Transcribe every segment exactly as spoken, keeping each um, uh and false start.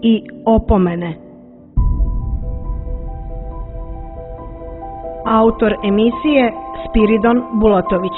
i opomene. Autor emisije Spiridon Bulatović.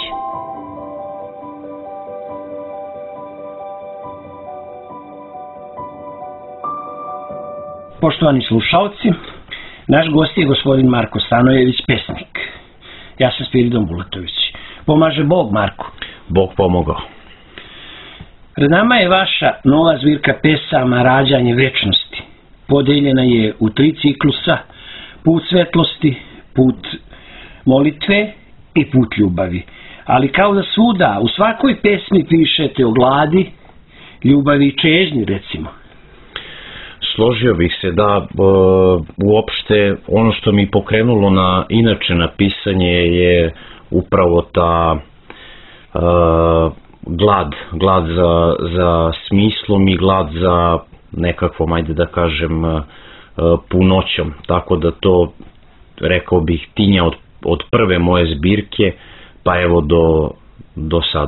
Poštovani slušalci, naš gost je gospodin Marko Stanojević, pesnik. Ja sam Spiridon Bulatović. Pomaže Bog, Marko. Bog pomogao. Pred nama je vaša nova zbirka pesama Rađanje večnosti. Podeljena je u tri ciklusa: Put svetlosti, Put molitve i Put ljubavi. Ali kao da svuda, u svakoj pesmi pišete o gladi, ljubavi i čežnji, recimo. Složio bih se da e, uopšte ono što mi pokrenulo na inače na pisanje je upravo ta e, glad, glad za, za smislom i glad za nekakvom, ajde da kažem, e, punoćom. Tako da to, rekao bih, tinja od, od prve moje zbirke pa evo do, do sada.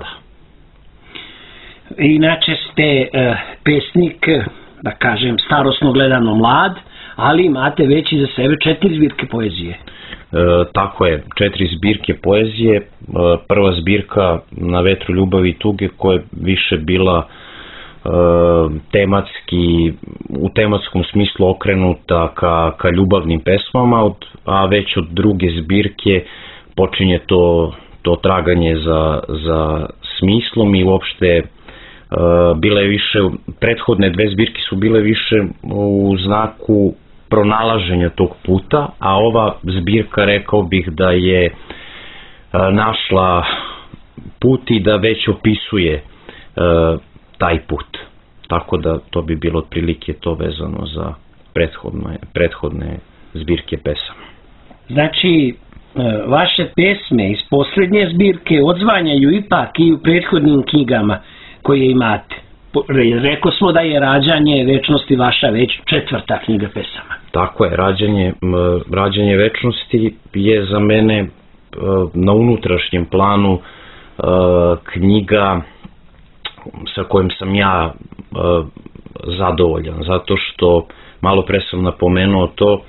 Inače ste e, pesnik, da kažem, starosno gledano mlad, ali imate već iza sebe četiri zbirke poezije. E, tako je, četiri zbirke poezije. E, prva zbirka Na vetru ljubavi i tuge, koja je više bila e, tematski, u tematskom smislu okrenuta ka, ka ljubavnim pesmama, od, a već od druge zbirke počinje to, to traganje za, za smislom i uopšte Uh, bile više, prethodne dve zbirke su bile više u znaku pronalaženja tog puta, a ova zbirka, rekao bih, da je uh, našla put i da već opisuje uh, taj put. Tako da to bi bilo otprilike to vezano za prethodne, prethodne zbirke pesama. Znači, vaše pesme iz posljednje zbirke odzvanjaju ipak i u prethodnim knjigama koje imate. Rekao smo da je Rađanje večnosti vaša već četvrta knjiga pesama. Tako je, Rađanje, Rađanje večnosti je za mene na unutrašnjem planu knjiga sa kojom sam ja zadovoljan, zato što, malo pre sam napomenuo to,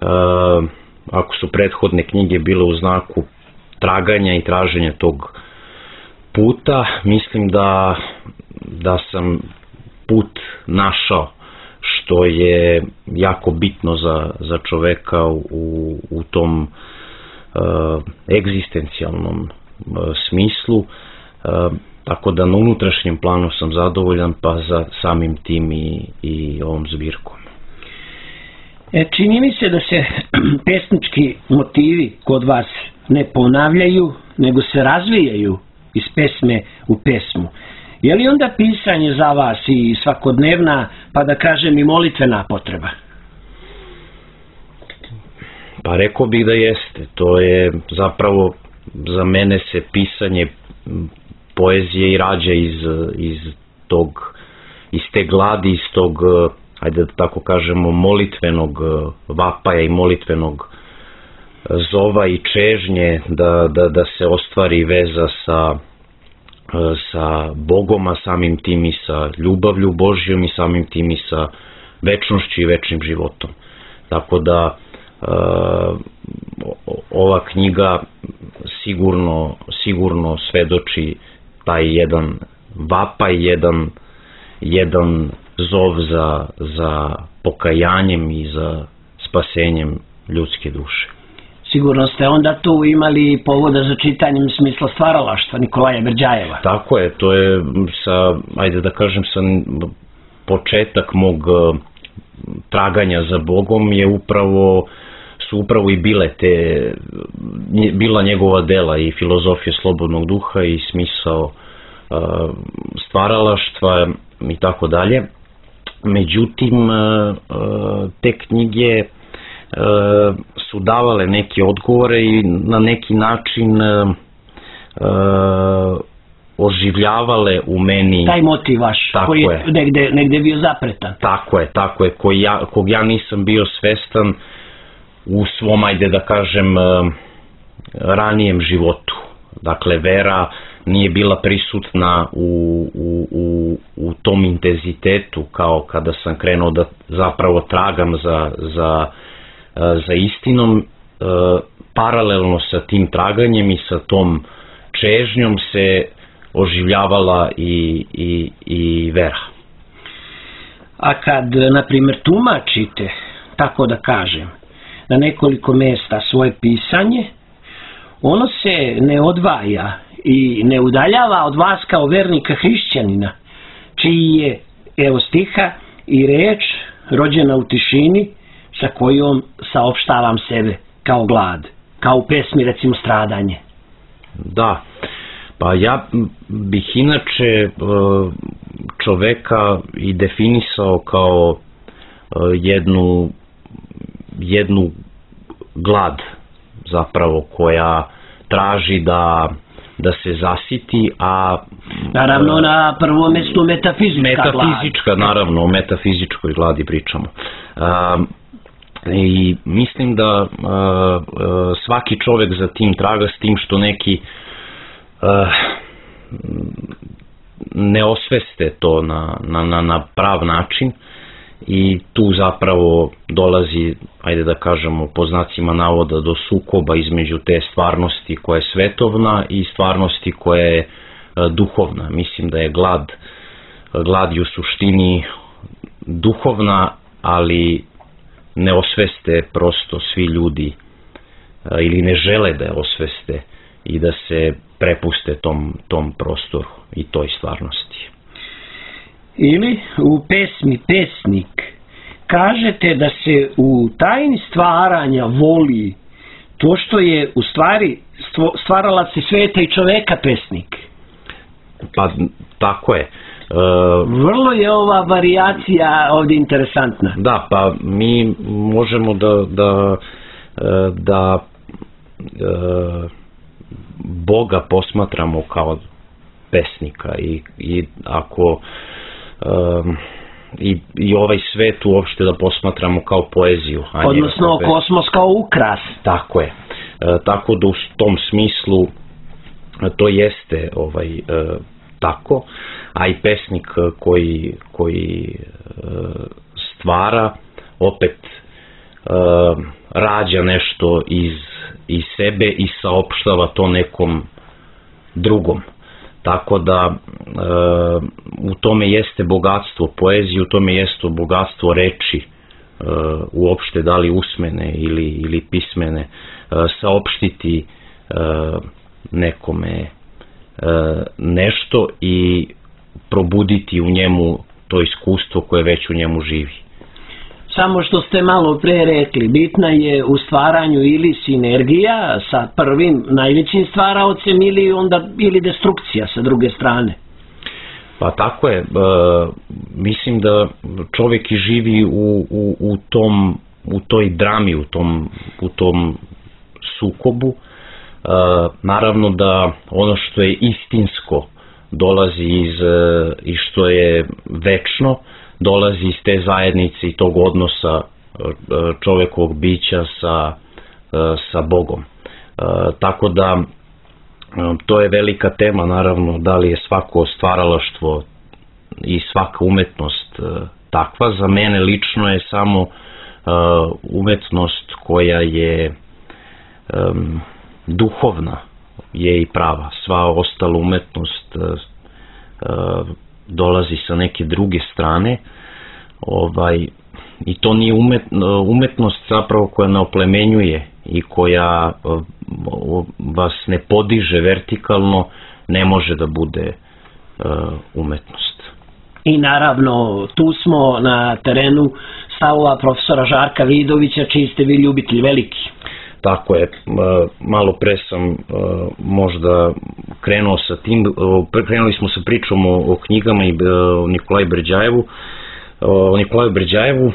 ako su prethodne knjige bile u znaku traganja i traženja tog puta, mislim da, da sam put našao, što je jako bitno za, za čoveka u, u tom uh, egzistencijalnom uh, smislu, uh, tako da na unutrašnjem planu sam zadovoljan, pa za samim tim i, i ovom zbirkom. E, čini mi se da se pesnički motivi kod vas ne ponavljaju, nego se razvijaju iz pesme u pesmu. Je li onda pisanje za vas i svakodnevna, pa da kažem i molitvena potreba? Pa rekao bih da jeste. To je zapravo, za mene se pisanje poezije i rađa iz, iz tog, iz te gladi, iz tog, ajde da tako kažemo, molitvenog vapaja i molitvenog zova i čežnje da, da, da se ostvari veza sa, sa Bogom, a samim tim i sa ljubavlju Božjom i samim tim i sa večnošću i večnim životom. Tako da ova knjiga sigurno, sigurno svedoči taj jedan vapaj, jedan, jedan zov za, za pokajanjem i za spasenjem ljudske duše. Sigurno ste onda tu imali povoda za čitanjem smisla stvaralaštva Nikolaja Berđajeva. Tako je, to je sa, ajde da kažem, sa početak mog traganja za Bogom je upravo, su upravo i bile te, bila njegova dela i filozofija slobodnog duha i smisao stvaralaštva i tako dalje. Međutim, te knjige su davale neke odgovore i na neki način uh, oživljavale u meni taj motiv vaš, koji je, je negde, negde bio zapretan. Tako je, tako je, koji ja, kog ja nisam bio svestan u svom, ajde da kažem, ranijem životu. Dakle, vera nije bila prisutna u, u, u, u tom intenzitetu kao kada sam krenuo da zapravo tragam za, za, za istinom. Paralelno sa tim traganjem i sa tom čežnjom se oživljavala i, i, i vera. A kad, na primjer, tumačite, tako da kažem, na nekoliko mjesta svoje pisanje, ono se ne odvaja i ne udaljava od vas kao vernika hrišćanina, čiji je, evo stiha, i reč rođena u tišini sa kojom saopštavam sebe kao glad, kao u pesmi recimo Stradanje. Da, pa ja bih inače čoveka i definisao kao jednu, jednu glad zapravo koja traži da, da se zasiti, a... Naravno na prvom mjestu metafizička, metafizička glad. Naravno, o metafizičkoj gladi pričamo. A, i mislim da a, a, svaki čovek za tim traga, s tim što neki a, ne osveste to na, na, na, na prav način, i tu zapravo dolazi, ajde da kažemo po znacima navoda, do sukoba između te stvarnosti koja je svetovna i stvarnosti koja je duhovna. Mislim da je glad, glad je u suštini duhovna, ali ne osveste prosto svi ljudi ili ne žele da je osveste i da se prepuste tom, tom prostoru i toj stvarnosti. Ili u pesmi Pesnik kažete da se u tajni stvaranja voli to što je u stvari stvaralac i sveta i čoveka pesnik. Pa tako je. Uh, Vrlo je ova varijacija ovdje interesantna. Da, pa mi možemo da da, da uh, Boga posmatramo kao pesnika i, i ako Um, i, i ovaj svet uopšte da posmatramo kao poeziju. Odnosno kao kosmos kao ukras. Tako je. E, tako da u tom smislu to jeste ovaj, e, tako, a i pesnik koji, koji e, stvara opet e, rađa nešto iz, iz sebe i saopštava to nekom drugom. Tako da e, u tome jeste bogatstvo poezije, u tome jeste bogatstvo reči, e, uopšte da li usmene ili, ili pismene, e, saopštiti e, nekome e, nešto i probuditi u njemu to iskustvo koje već u njemu živi. Samo što ste malo pre rekli, bitna je u stvaranju ili sinergija sa prvim najvećim stvaraocem ili onda ili destrukcija sa druge strane. Pa tako je. E, mislim da čovjek i živi u, u, u, tom, u toj drami, u tom, u tom sukobu. E, naravno da ono što je istinsko dolazi iz, i što je večno, dolazi iz te zajednice i tog odnosa čovekovog bića sa, sa Bogom. E, tako da to je velika tema, naravno, da li je svako stvaralaštvo i svaka umetnost takva. Za mene lično je samo umetnost koja je um, duhovna, je i prava. Sva ostala umetnost uh, dolazi sa neke druge strane, ovaj, i to nije umet, umetnost zapravo koja ne oplemenjuje i koja uh, vas ne podiže vertikalno, ne može da bude uh, umetnost. I naravno, tu smo na terenu stavova profesora Žarka Vidovića, čiji ste vi ljubitelj veliki. Tako je, malo pre sam možda krenuo sa tim, krenuli smo sa pričom o, o knjigama i o Nikolaju Berđajevu. O Nikolaju Berđajevu,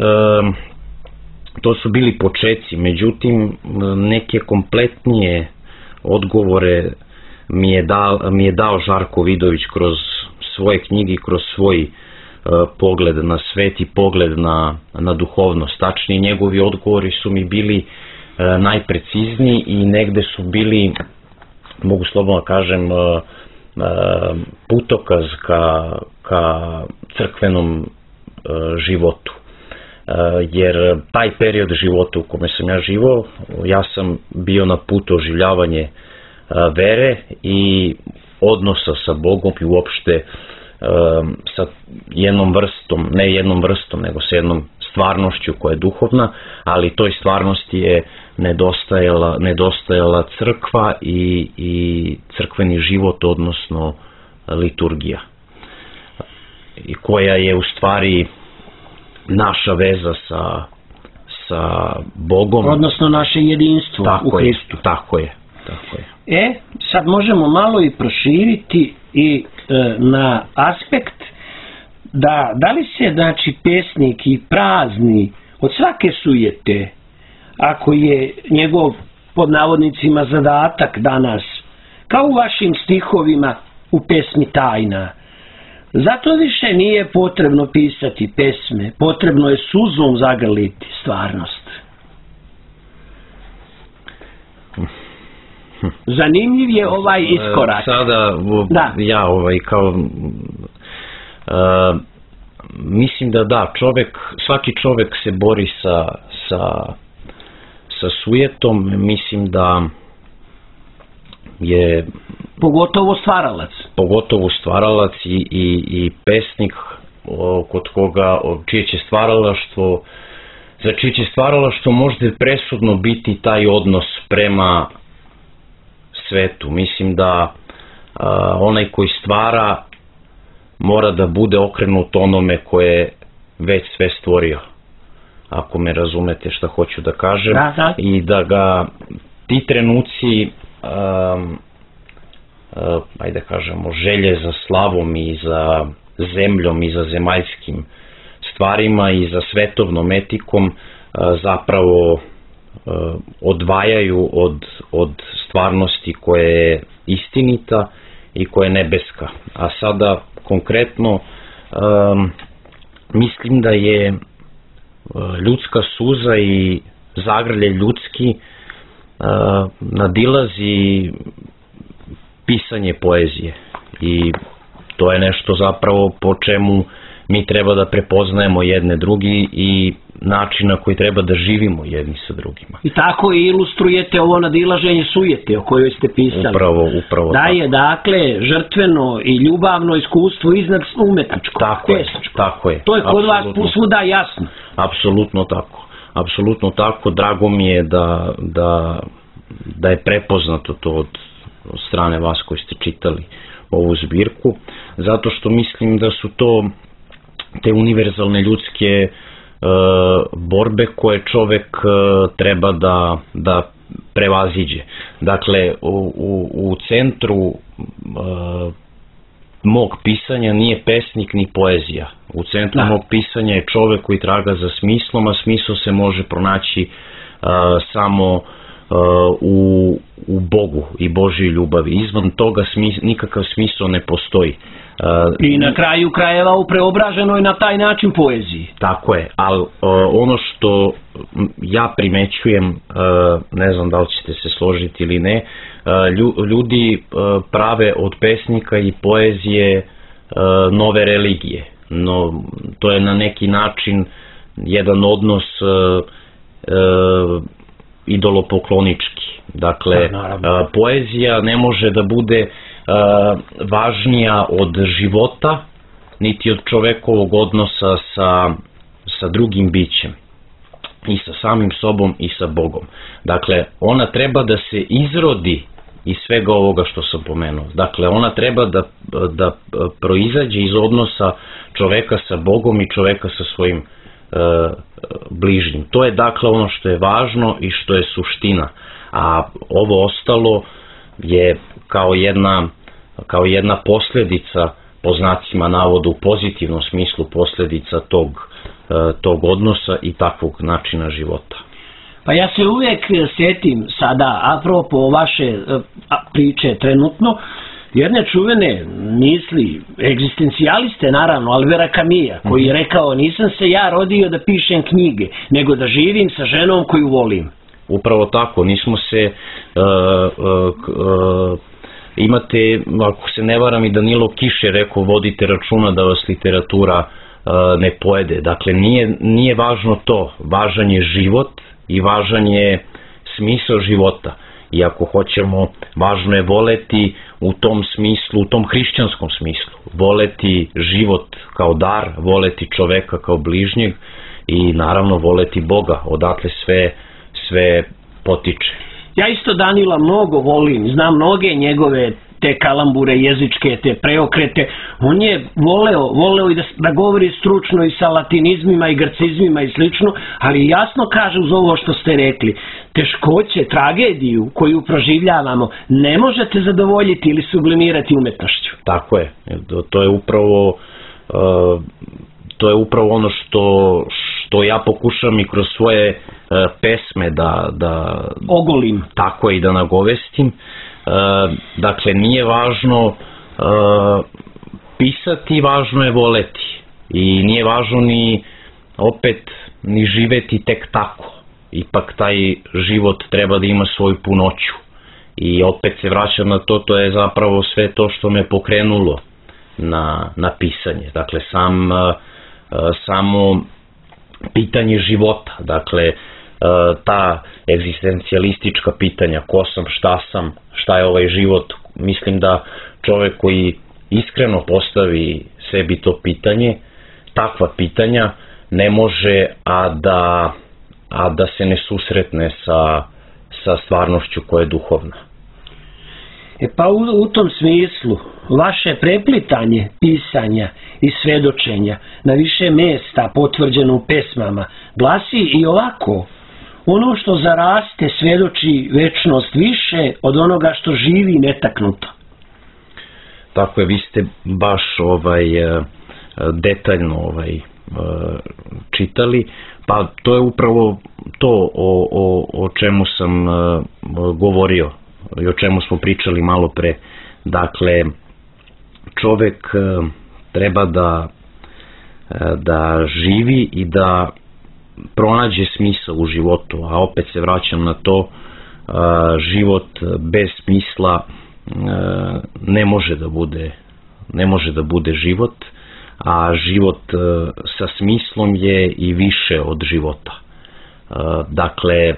to su bili počeci, međutim neke kompletnije odgovore mi je dao, mi je dao Žarko Vidović kroz svoje knjige, kroz svoj pogled na svet i pogled na, na duhovnost. Tačnije, njegovi odgovori su mi bili najprecizniji i negde su bili mogu slobodno kažem, putokaz ka, ka crkvenom životu. Jer taj period života u kome sam ja živo, ja sam bio na putu oživljavanje vere i odnosa sa Bogom i uopšte sa jednom vrstom, ne jednom vrstom, nego sa jednom stvarnošću koja je duhovna, ali toj stvarnosti je nedostajala, nedostajala crkva i, i crkveni život, odnosno liturgija, i koja je u stvari naša veza sa, sa Bogom. Odnosno naše jedinstvo tako u Hristu. Je, tako je, tako je. E, sad možemo malo i proširiti i e, na aspekt da, da li se, znači, pesnik i prazni od svake sujete, ako je njegov, pod navodnicima, zadatak danas, kao u vašim stihovima u pesmi Tajna, zato više nije potrebno pisati pesme, potrebno je suzom zagrliti stvarnost. Zanimljiv je ovaj iskorak. Sada da. ja ovaj kao uh, mislim da da, čovjek, svaki čovjek se bori sa, sa, sa sujetom, mislim da je pogotovo stvaralac. Pogotovo stvaralac i, i, i pesnik kod koga, čije će stvaralaštvo, za čije će stvaralaštvo možda presudno biti taj odnos prema svetu. Mislim da a, onaj koji stvara mora da bude okrenut onome koje je već sve stvorio, ako me razumete šta hoću da kažem. Da, da. I da ga ti trenuci um, uh, ajde kažemo želje za slavom i za zemljom i za zemaljskim stvarima i za svetovnom etikom uh, zapravo uh, odvajaju od, od stvarnosti koja je istinita i koja je nebeska. A sada konkretno um, mislim da je ljudska suza i zagrlje ljudski uh, nadilazi pisanje poezije i to je nešto zapravo po čemu mi treba da prepoznajemo jedne drugi i način na koji treba da živimo jedni sa drugima. I tako i ilustrujete ovo nadilaženje sujete o kojoj ste pisali. Upravo, upravo da tako. Je dakle žrtveno i ljubavno iskustvo iznad umetničko. Tako je, tako je. To je kod vas posvuda jasno. Apsolutno tako. Apsolutno tako. Drago mi je da, da, da je prepoznato to od, od strane vas koji ste čitali ovu zbirku, zato što mislim da su to te univerzalne ljudske borbe koje čovek treba da, da prevaziđe. Dakle, u, u, u centru uh, mog pisanja nije pesnik ni poezija. U centru da. mog pisanja je čovek koji traga za smislom, a smisao se može pronaći uh, samo uh, u, u Bogu i Božjoj ljubavi. Izvan toga smis, nikakav smisao ne postoji. Uh, I na kraju krajeva u preobraženoj na taj način poeziji. Tako je, ali uh, ono što ja primećujem, uh, ne znam da li ćete se složiti ili ne, uh, ljudi uh, prave od pesnika i poezije uh, nove religije. No, to je na neki način jedan odnos uh, uh, idolopoklonički. Dakle, da, uh, poezija ne može da bude Uh, važnija od života, niti od čovekovog odnosa sa, sa drugim bićem i sa samim sobom i sa Bogom. Dakle, ona treba da se izrodi iz svega ovoga što sam pomenuo. Dakle, ona treba da, da proizađe iz odnosa čoveka sa Bogom i čoveka sa svojim uh, bližnjim. To je dakle ono što je važno i što je suština. A ovo ostalo je kao jedna, kao jedna posljedica, po znacima navoda u pozitivnom smislu, posljedica tog, tog odnosa i takvog načina života. Pa ja se uvijek sjetim sada, apropo vaše priče trenutno, jedne čuvene misli, egzistencijaliste naravno, Albera Camilla, koji je rekao: nisam se ja rodio da pišem knjige, nego da živim sa ženom koju volim. upravo tako, nismo se, uh, uh, uh, imate, ako se ne varam, i Danilo Kiš je rekao, vodite računa da vas literatura uh, ne pojede. Dakle, nije, nije važno to, važan je život i važan je smisao života. I ako hoćemo, važno je voleti u tom smislu, u tom hrišćanskom smislu, voleti život kao dar, voleti čoveka kao bližnjeg i naravno voleti Boga, odatle sve, sve potiče. Ja isto Danila mnogo volim, znam mnoge njegove te kalambure jezičke, te preokrete. On je voleo, voleo i da, da govori stručno i sa latinizmima i grcizmima i slično, ali jasno kaže uz ovo što ste rekli, teškoće, tragediju koju proživljavamo ne možete zadovoljiti ili sublimirati umetnošću. Tako je, to je upravo uh, to je upravo ono što, što ja pokušam i kroz svoje uh, pesme da, da ogolim. Tako je, i da nagovestim. Uh, dakle, nije važno uh, pisati, važno je voleti. I nije važno ni opet ni živeti tek tako. Ipak taj život treba da ima svoju punoću. I opet se vraćam na to, to je zapravo sve to što me pokrenulo na, na pisanje. Dakle, sam, uh, samo pitanje života, dakle, uh, ta egzistencijalistička pitanja, ko sam, šta sam, šta je ovaj život. Mislim da čovek koji iskreno postavi sebi to pitanje, takva pitanja, ne može a da, a da se ne susretne sa, sa stvarnošću koja je duhovna. E pa u, u tom smislu, vaše preplitanje pisanja i svedočenja na više mjesta potvrđeno u pesmama glasi i ovako: ono što zaraste svedoči večnost više od onoga što živi netaknuto. Tako je, vi ste baš ovaj detaljno ovaj čitali, pa to je upravo to o, o, o čemu sam govorio i o čemu smo pričali malo pre. Dakle, čovek treba da da živi i da pronađe smisao u životu, a opet se vraćam na to, život bez smisla ne može da bude ne može da bude život, a život sa smislom je i više od života. Dakle,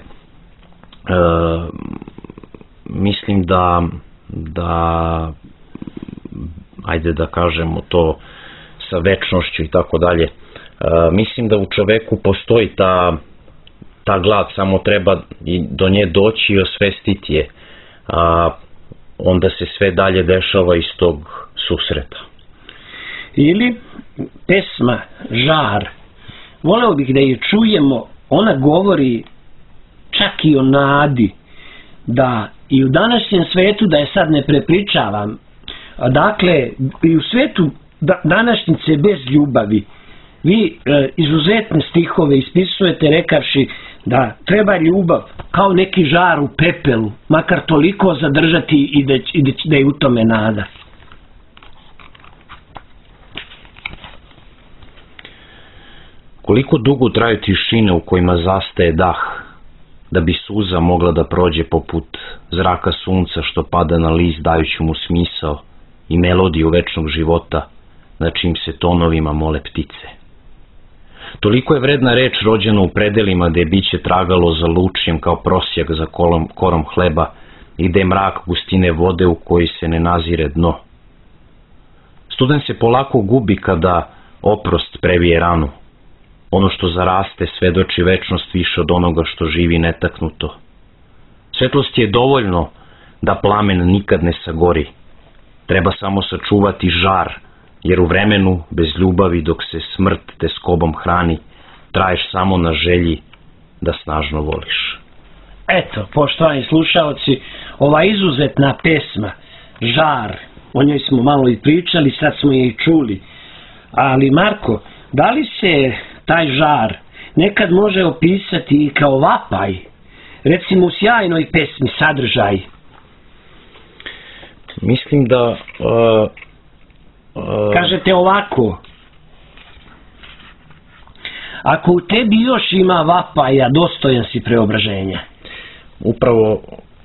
mislim da da ajde da kažemo to sa večnošću i tako dalje, mislim da u čoveku postoji ta ta glad, samo treba i do nje doći i osvestiti je, a onda se sve dalje dešava iz tog susreta. Ili pesma Žar, voleo bih da je čujemo, ona govori čak i o nadi, da i u današnjem svetu, da je sad ne prepričavam, dakle i u svetu današnjice bez ljubavi, vi e, izuzetne stihove ispisujete rekavši da treba ljubav kao neki žar u pepelu, makar toliko zadržati i da, i da, da je u tome nada. Koliko dugo traju tišine u kojima zastaje dah, da bi suza mogla da prođe poput zraka sunca što pada na list dajući mu smisao i melodiju večnog života, na čim se tonovima mole ptice. Toliko je vredna reč rođena u predelima gde je biće tragalo za lučjem kao prosjak za kolom, korom hleba i gde je mrak gustine vode u koji se ne nazire dno. Student se polako gubi kada oprost previje ranu. Ono što zaraste svedoči večnost više od onoga što živi netaknuto. Svetlosti je dovoljno da plamen nikad ne sagori. Treba samo sačuvati žar, jer u vremenu bez ljubavi dok se smrt te skobom hrani, traješ samo na želji da snažno voliš. Eto, poštovani slušaoci, ova izuzetna pesma Žar, o njoj smo malo i pričali, sad smo je i čuli. Ali Marko, da li se taj žar nekad može opisati i kao vapaj, recimo u sjajnoj pesmi Sadržaj? Mislim da uh, uh... kažete ovako: ako u tebi još ima vapaja, dostojan si preobraženja. upravo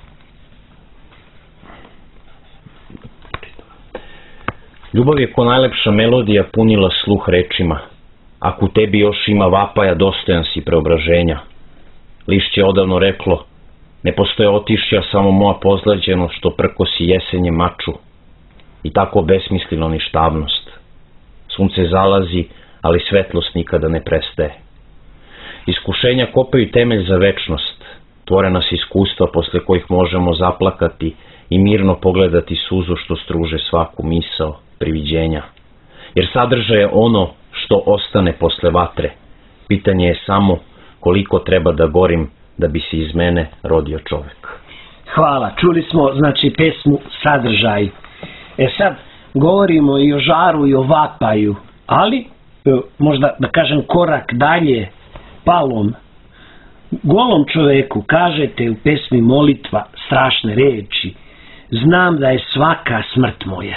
ljubav je ko najlepša melodija punila sluh rečima. Ako u tebi još ima vapaja, dostojan si preobraženja. Lišće odavno reklo, ne postoje otišća, samo moja pozlađeno što prkosi jesenje maču. I tako besmisleno ništavnost. Sunce zalazi, ali svetlost nikada ne prestaje. Iskušenja kopaju temelj za večnost. Tvore nas iskustva posle kojih možemo zaplakati i mirno pogledati suzu što struže svaku misao, priviđenja. Jer sadržaj je ono što ostane posle vatre. Pitanje je samo koliko treba da gorim da bi se iz mene rodio čovek. Hvala, čuli smo znači pesmu Sadržaj. E sad, govorimo i o žaru i o vapaju, ali možda da kažem korak dalje, palom, golom čoveku kažete u pesmi Molitva strašne reči, znam da je svaka smrt moja.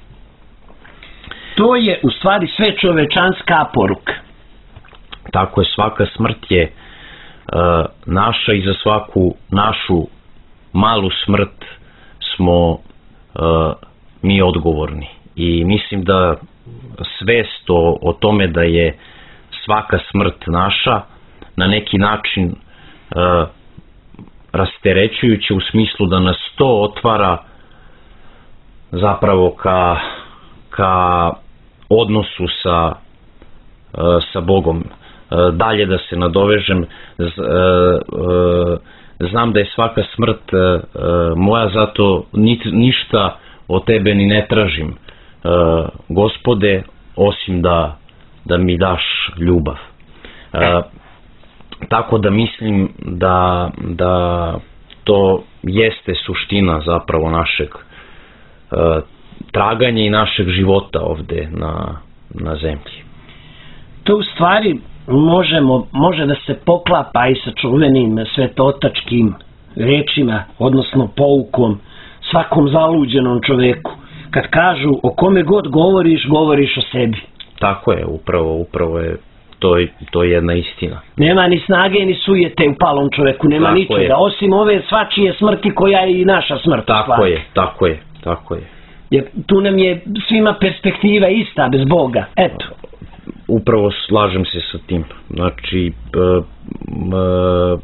To je u stvari sve čovečanska poruka. Tako je, svaka smrt je uh, naša i za svaku našu malu smrt smo uh, mi odgovorni. I mislim da svest o, o tome da je svaka smrt naša na neki način uh, rasterećujuće u smislu da nas to otvara zapravo ka, ka odnosu sa, uh, sa Bogom. Uh, dalje da se nadovežem, z, uh, uh, znam da je svaka smrt uh, uh, moja, zato ni, ništa od tebe ni ne tražim, uh, Gospode, osim da, da mi daš ljubav. Uh, tako da mislim da, da to jeste suština zapravo našeg uh, traganja i našeg života ovde na, na zemlji. To u stvari možemo, može da se poklapa i sa čuvenim svetotačkim rečima, odnosno poukom svakom zaluđenom čoveku. Kad kažu o kome god govoriš, govoriš o sebi. Tako je, upravo, upravo je to, to je jedna istina. Nema ni snage ni sujete u palom čoveku, nema tako ničega, je. Osim ove svačije smrti koja je i naša smrt. Tako stvari. je, tako je, tako je. Jer tu nam je svima perspektiva ista bez Boga, eto. Upravo slažem se sa tim. Znači, uh, uh,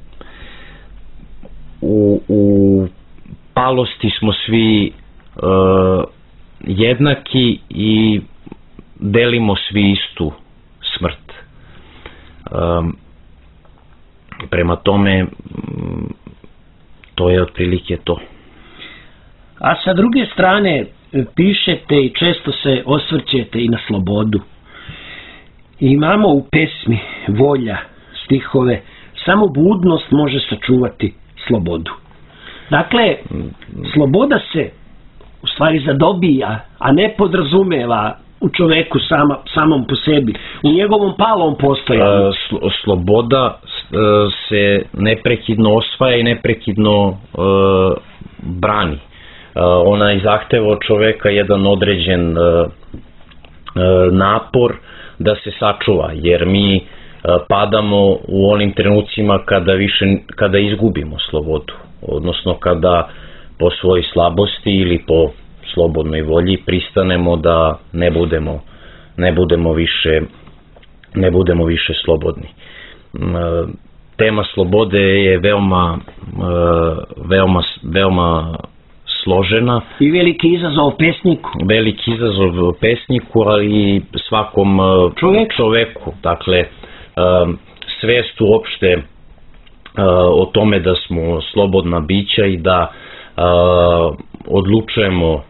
u, u palosti smo svi uh, jednaki i delimo svi istu smrt. Um, prema tome, to je otprilike to. A sa druge strane, pišete i često se osvrćete i na slobodu. Imamo u pesmi Volja stihove, samo budnost može sačuvati slobodu. Dakle, sloboda se u stvari zadobija, a ne podrazumeva u čoveku sama, samom po sebi, u njegovom palom postojanju. Slo, sloboda se neprekidno osvaja i neprekidno uh, brani. Uh, ona i zahteva od čoveka jedan određen uh, uh, napor da se sačuva, jer mi uh, padamo u onim trenucima kada više kada izgubimo slobodu, odnosno kada po svojoj slabosti ili po slobodnoj volji pristanemo da ne budemo ne budemo više ne budemo više slobodni. Uh, tema slobode je veoma uh, veoma veoma složena. I veliki izazov pesniku. Veliki izazov pesniku, ali i svakom čoveku. čoveku. Dakle, svest uopšte o tome da smo slobodna bića i da odlučujemo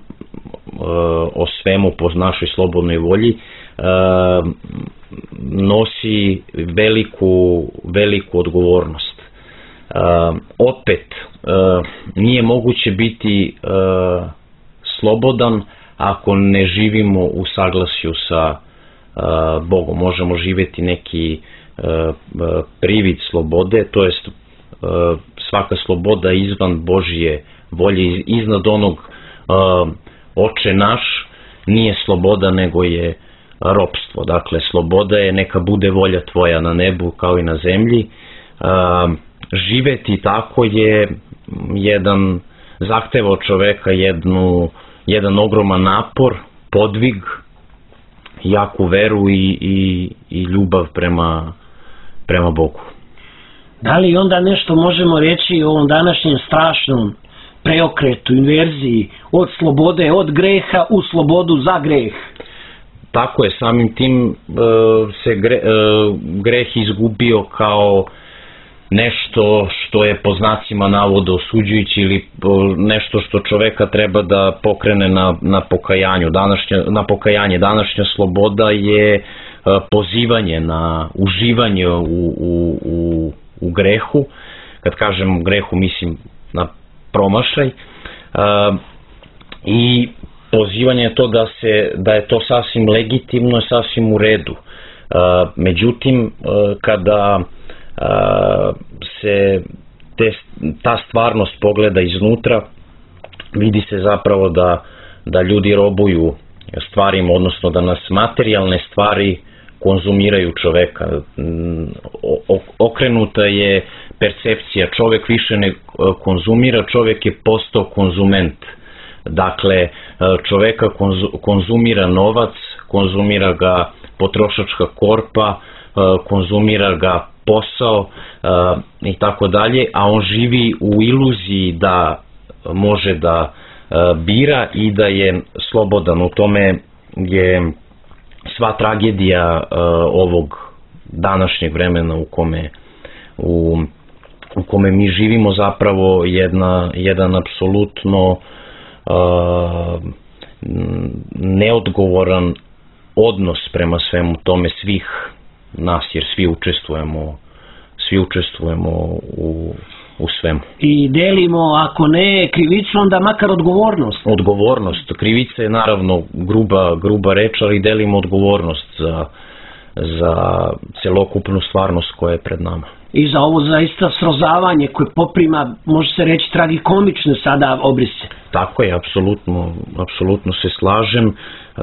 o svemu po našoj slobodnoj volji, nosi veliku, veliku odgovornost. Uh, opet uh, nije moguće biti uh, slobodan ako ne živimo u saglasju sa uh, Bogom. Možemo živjeti neki uh, privid slobode, to jest uh, svaka sloboda izvan Božije volje, iznad onog uh, Oče naš, nije sloboda nego je ropstvo. Dakle, sloboda je neka bude volja tvoja na nebu kao i na zemlji. Uh, živeti tako je jedan, zahteva od čoveka jednu, jedan ogroman napor, podvig, jaku veru i, i, i ljubav prema, prema Bogu. Da li onda nešto možemo reći o ovom današnjem strašnom preokretu, inverziji od slobode, od greha u slobodu za greh? Tako je, samim tim se gre, greh izgubio kao nešto što je po znacima navoda osuđujući ili nešto što čoveka treba da pokrene na, na pokajanju. Današnja, na pokajanje. Današnja sloboda je pozivanje na uživanje u, u, u, u grehu. Kad kažem grehu, mislim na promašaj. I pozivanje je to da, se, da je to sasvim legitimno i sasvim u redu. Međutim, kada se te, ta stvarnost pogleda iznutra, vidi se zapravo da, da ljudi robuju stvarima, odnosno da nas materijalne stvari konzumiraju čoveka. Okrenuta je percepcija, čovek više ne konzumira, čovek je postao konzument. Dakle, čoveka konzumira novac, konzumira ga potrošačka korpa, konzumira ga posao i tako dalje, a on živi u iluziji da može da bira i da je slobodan. U tome je sva tragedija ovog današnjeg vremena u kome, u, u kome mi živimo, zapravo jedna, jedan apsolutno uh, neodgovoran odnos prema svemu tome svih nas, jer svi učestvujemo, svi učestvujemo u, u svemu. I delimo, ako ne krivicu, onda makar odgovornost. Odgovornost. Krivica je naravno gruba, gruba reč, ali delimo odgovornost za, za celokupnu stvarnost koja je pred nama. I za ovo zaista srozavanje koje poprima, može se reći, tragikomične sada obrise. Tako je, apsolutno, apsolutno se slažem. E,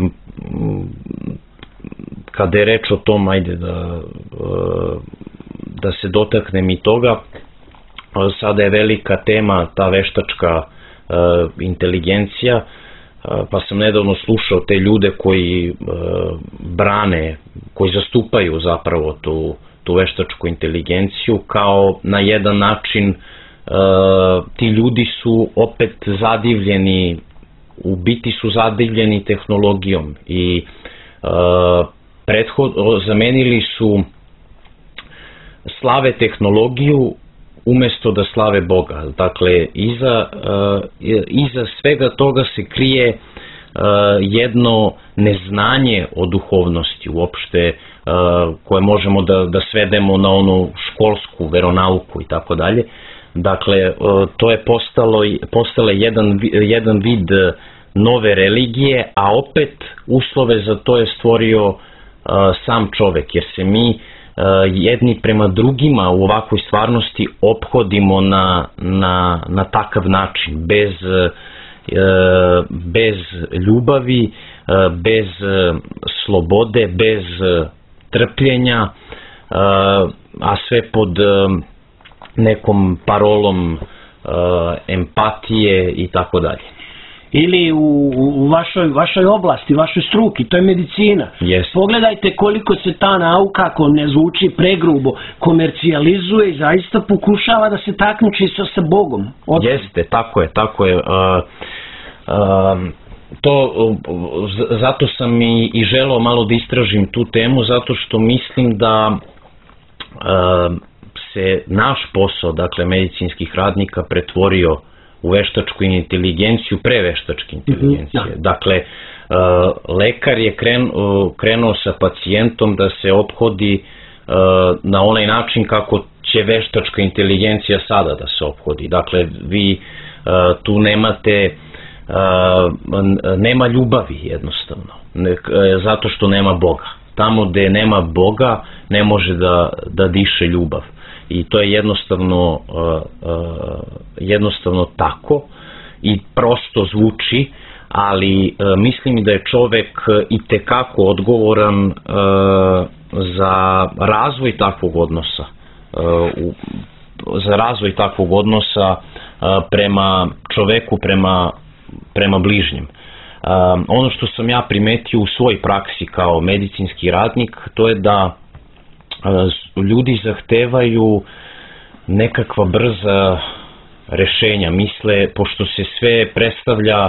kada je reč o tom, ajde da, da se dotaknem i toga, sada je velika tema ta veštačka inteligencija, pa sam nedavno slušao te ljude koji brane, koji zastupaju zapravo tu, tu veštačku inteligenciju, kao na jedan način ti ljudi su opet zadivljeni, u biti su zadivljeni tehnologijom i prethod, zamenili su slave tehnologiju umesto da slave Boga. Dakle, iza, iza svega toga se krije jedno neznanje o duhovnosti uopšte, koje možemo da, da svedemo na onu školsku veronauku i tako dalje. Dakle, to je postalo, postalo jedan, jedan vid nove religije, a opet uslove za to je stvorio uh, sam čovek, jer se mi uh, jedni prema drugima u ovakvoj stvarnosti ophodimo na, na, na takav način, bez, uh, bez ljubavi, uh, bez uh, slobode, bez uh, trpljenja, uh, a sve pod uh, nekom parolom uh, empatije i tako dalje. Ili u, u vašoj, vašoj oblasti, vašoj struki, to je medicina. Yes. Pogledajte koliko se ta nauka, ako ne zvuči pregrubo, komercijalizuje i zaista pokušava da se takmiči sa, sa Bogom. Od... Jeste, tako je, tako je. Uh, uh, to, uh, zato sam i, i želeo malo da istražim tu temu, zato što mislim da uh, se naš posao, dakle medicinskih radnika, pretvorio u veštačku inteligenciju pre veštačke inteligencije. Mm-hmm, da. Dakle, uh, lekar je kren, uh, krenuo sa pacijentom da se ophodi uh, na onaj način kako će veštačka inteligencija sada da se ophodi. Dakle, vi uh, tu nemate, uh, nema ljubavi jednostavno, ne, uh, zato što nema Boga. Tamo gde nema Boga ne može da, da diše ljubav. I to je jednostavno, uh, uh, jednostavno tako i prosto zvuči, ali uh, mislim da je čovek itekako odgovoran uh, za razvoj takvog odnosa. Uh, u, za razvoj takvog odnosa prema čoveku, prema, prema bližnjem. Ono što sam ja primetio u svojoj praksi kao medicinski radnik, to je da ljudi zahtevaju nekakva brza rešenja, misle, pošto se sve predstavlja,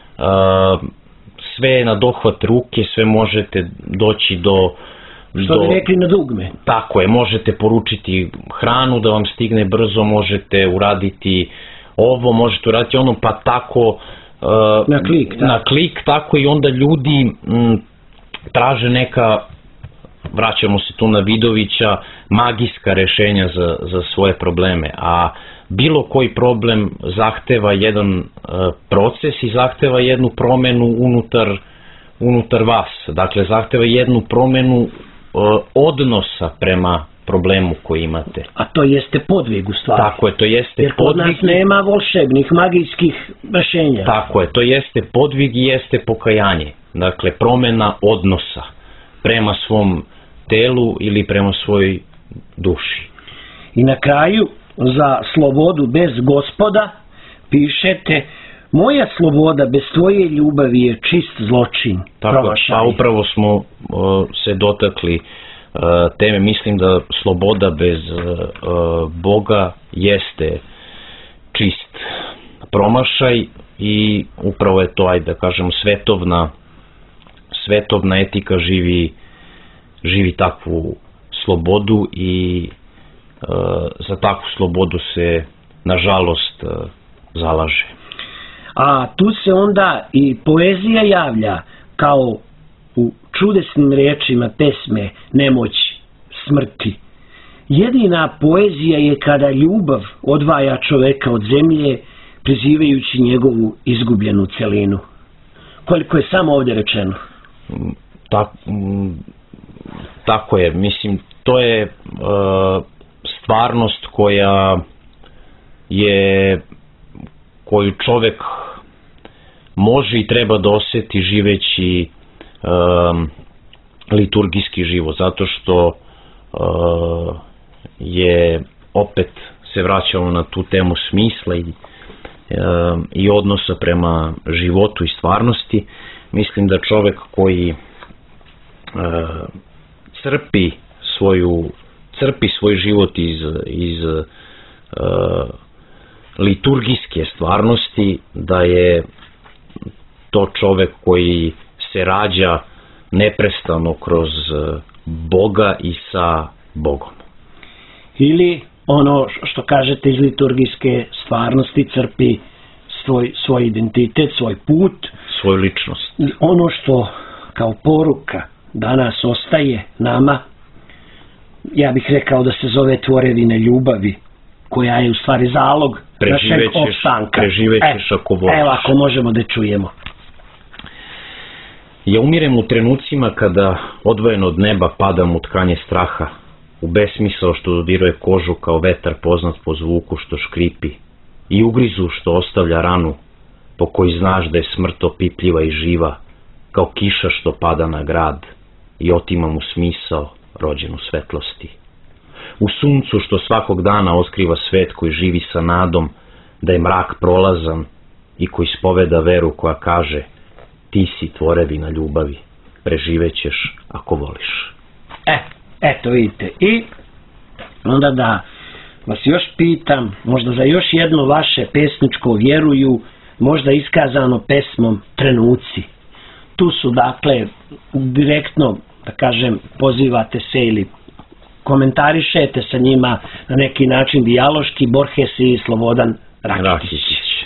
sve je na dohvat ruke, sve možete doći do... Što bi rekli na dugme. Tako je, možete poručiti hranu da vam stigne brzo, možete uraditi ovo, možete uraditi ono, pa tako... Na klik, tako. Na klik, tako i onda ljudi m, traže neka, vraćamo se tu na Vidovića, magijska rešenja za, za svoje probleme, a bilo koji problem zahteva jedan uh, proces i zahteva jednu promenu unutar, unutar vas, dakle zahteva jednu promenu uh, odnosa prema problemu koji imate. A to jeste podvig u stvari. Tako je, to jeste jer kod podvig. nas nema volšebnih, magijskih rešenja. Tako je, to jeste podvig i jeste pokajanje. Dakle, promena odnosa prema svom telu ili prema svojoj duši. I na kraju, za slobodu bez Gospoda, pišete: moja sloboda bez tvoje ljubavi je čist zločin. Tako, pa upravo smo uh, se dotakli uh, teme. Mislim da sloboda bez uh, Boga jeste čist promašaj i upravo je to, ajde da kažem, svetovna, svetovna etika živi, živi takvu slobodu i uh, za takvu slobodu se, nažalost, uh, zalaže. A tu se onda i poezija javlja kao u čudesnim rečima pesme Nemoć smrti. Jedina poezija je kada ljubav odvaja čoveka od zemlje, prizivajući njegovu izgubljenu celinu. Koliko je samo ovdje rečeno? Tak, tako je, mislim, to je uh, stvarnost koja je, koju čovek može i treba da oseti živeći um, liturgijski život, zato što uh, je, opet se vraćamo na tu temu smisla i, um, i odnosa prema životu i stvarnosti. Mislim da čovek koji uh, crpi svoju crpi svoj život iz, iz uh, liturgijske stvarnosti, da je to čovek koji se rađa neprestano kroz Boga i sa Bogom. Ili ono što kažete iz liturgijske stvarnosti crpi svoj, svoj identitet, svoj put, svoju ličnost. I ono što kao poruka danas ostaje nama, ja bih rekao da se zove tvorevina ljubavi, koja je u stvari zalog našeg opstanka. Preživećeš ako voliš. Evo, ako možemo da čujemo. Ja umirem u trenucima kada odvojeno od neba padam u tkanje straha, u besmisao što dodiruje kožu kao vetar poznat po zvuku što škripi, i ugrizu što ostavlja ranu, po koji znaš da je smrt opipljiva i živa, kao kiša što pada na grad, i otima mu smisao rođen u svetlosti. U suncu što svakog dana otkriva svet koji živi sa nadom da je mrak prolazan i koji spoveda veru koja kaže: ti si tvorevina ljubavi, preživećeš ako voliš. E, eto vidite. I onda da vas još pitam, možda za još jedno vaše pesničko vjeruju, možda iskazano pesmom Trenuci. Tu su dakle direktno, da kažem, pozivate se ili komentarišete sa njima na neki način dijaloški Borges i Slobodan Rakitić.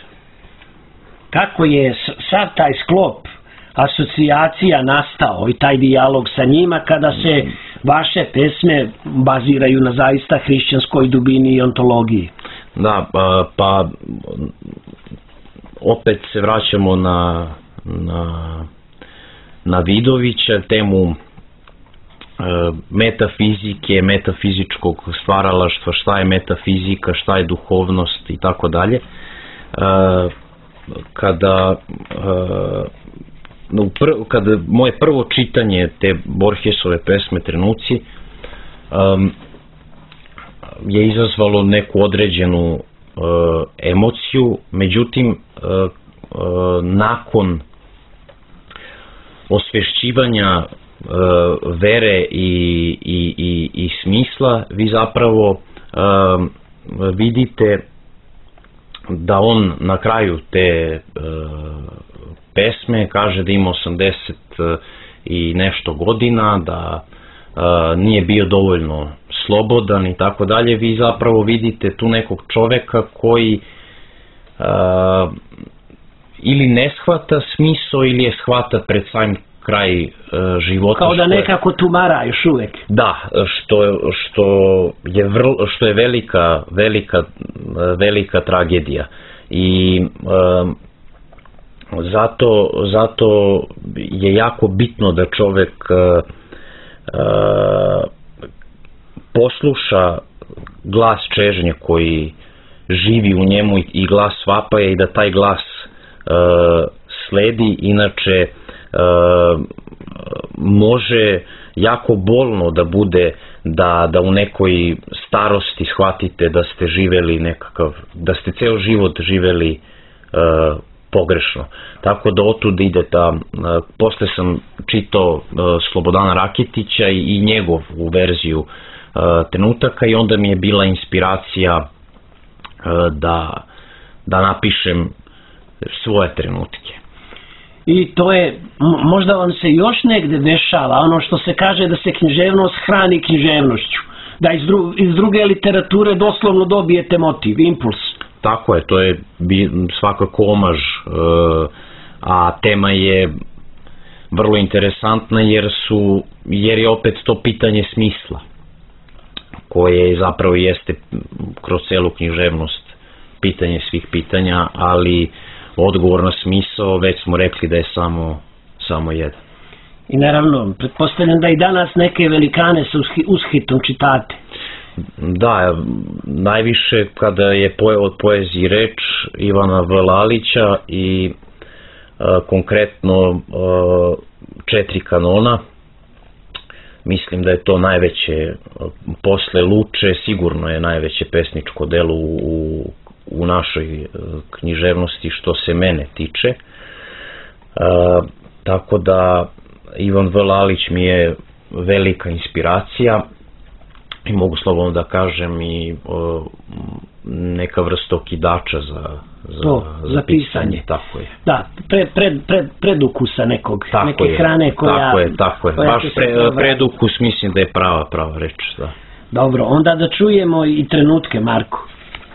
Kako je sad taj sklop asocijacija nastao i taj dijalog sa njima kada se vaše pesme baziraju na zaista hrišćanskoj dubini i ontologiji? Da, pa, pa opet se vraćamo na, na, na Vidovića, temu metafizike, metafizičkog stvaralaštva, šta je metafizika, šta je duhovnost i tako dalje. Kada kada moje prvo čitanje te Borgesove pesme Trenuci, je izazvalo neku određenu emociju, međutim nakon osvješćivanja vere i, i, i, i smisla vi zapravo vidite da on na kraju te pesme kaže da ima osamdeset i nešto godina, da nije bio dovoljno slobodan i tako dalje. Vi zapravo vidite tu nekog čoveka koji uh, ili ne shvata smisao ili je shvata pred sam kraj uh, života. Kao da nekako tumara još uvek. Da, što, što, je, vrlo, što je velika, velika, velika tragedija. I uh, zato, zato je jako bitno da čovek uh, uh, posluša glas čežnje koji živi u njemu i glas vapaja i da taj glas uh, sledi, inače uh, može jako bolno da bude da, da u nekoj starosti shvatite da ste živeli nekakav, da ste ceo život živeli uh, pogrešno. Tako da otud ide ta, uh, posle sam čitao uh, Slobodana Raketića i, i njegovu verziju uh, trenutaka i onda mi je bila inspiracija uh, da, da napišem svoje trenutke. I to je, možda vam se još negde dešava, ono što se kaže da se književnost hrani književnošću, da iz, dru, iz druge literature doslovno dobijete motiv, impuls. Tako je, to je svakako omaž, a tema je vrlo interesantna jer, su, jer je opet to pitanje smisla, koje zapravo jeste kroz celu književnost pitanje svih pitanja, ali odgovor na smisao, već smo rekli da je samo, samo jedan. I naravno, pretpostavljam da i danas neke velikane sa ushitom čitate. Da, najviše kada je poe, od poeziji reč Ivana V. Lalića i a, konkretno a, četiri kanona. Mislim da je to najveće, posle Luče, sigurno je najveće pesničko delo u, u u našoj književnosti što se mene tiče. E, tako da Ivan V. Lalić mi je velika inspiracija i mogu slobodno da kažem i o, neka vrsta okidača za, za, to, za, za pisanje. pisanje. Tako je. Da, pred, pred, pred, predukusa nekog, tako neke je, hrane koja... Tako je, tako je. Baš pre, predukus mislim da je prava, prava reč. Da. Dobro, onda da čujemo i trenutke, Marko.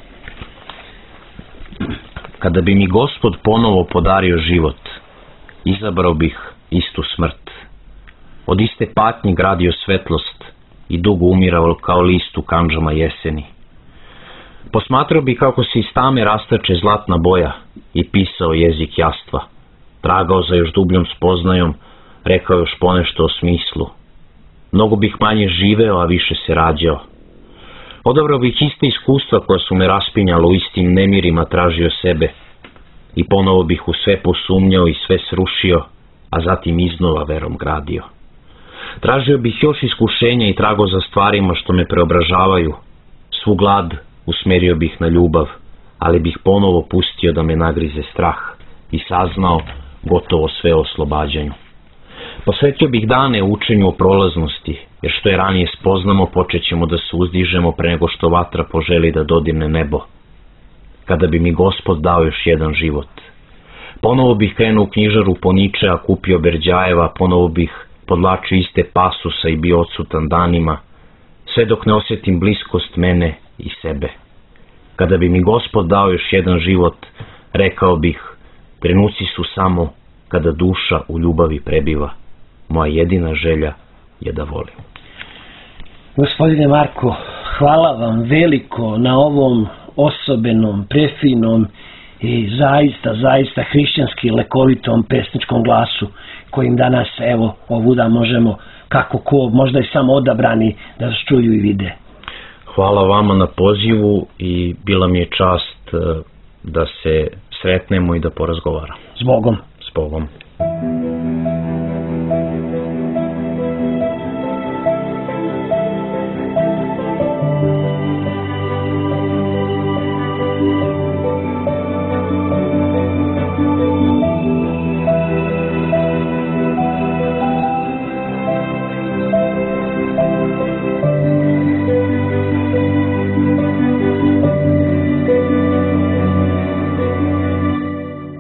Kada bi mi Gospod ponovo podario život, izabrao bih istu smrt. Od iste patnje gradio svetlost i dugo umirao kao list u kandžama jeseni. Posmatrao bih kako se iz tame rastače zlatna boja i pisao jezik jastva. Tragao za još dubljom spoznajom, rekao još ponešto o smislu. Mnogo bih manje živeo, a više se rađao. Odabrao bih iste iskustva koja su me raspinjalo u istim nemirima, tražio sebe i ponovo bih u sve posumnjao i sve srušio, a zatim iznova verom gradio. Tražio bih još iskušenja i trago za stvarima što me preobražavaju. Svu glad usmerio bih na ljubav, ali bih ponovo pustio da me nagrize strah i saznao gotovo sve o oslobađanju. Posvetio bih dane učenju o prolaznosti, jer što je ranije spoznamo, počet ćemo da se uzdižemo pre nego što vatra poželi da dodirne nebo. Kada bi mi Gospod dao još jedan život. Ponovo bih krenuo u knjižaru po Ničea, kupio Berđajeva, ponovo bih podlačio iste pasusa i bio odsutan danima, sve dok ne osjetim bliskost mene i sebe. Kada bi mi Gospod dao još jedan život, rekao bih, trenuci su samo kada duša u ljubavi prebiva. Moja jedina želja je da volim. Gospodine Marko, hvala vam veliko na ovom osobenom, prefinom i zaista, zaista hrišćanski lekovitom pesničkom glasu kojim danas, evo, ovuda možemo, kako ko, možda i samo odabrani, da vas čuju i vide. Hvala vama na pozivu i bila mi je čast da se sretnemo i da porazgovaramo. S Bogom. S Bogom.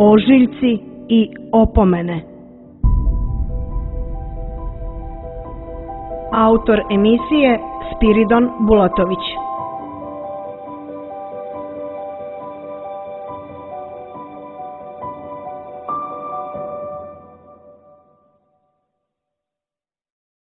Ožiljci i opomene. Autor emisije Spiridon Bulatović.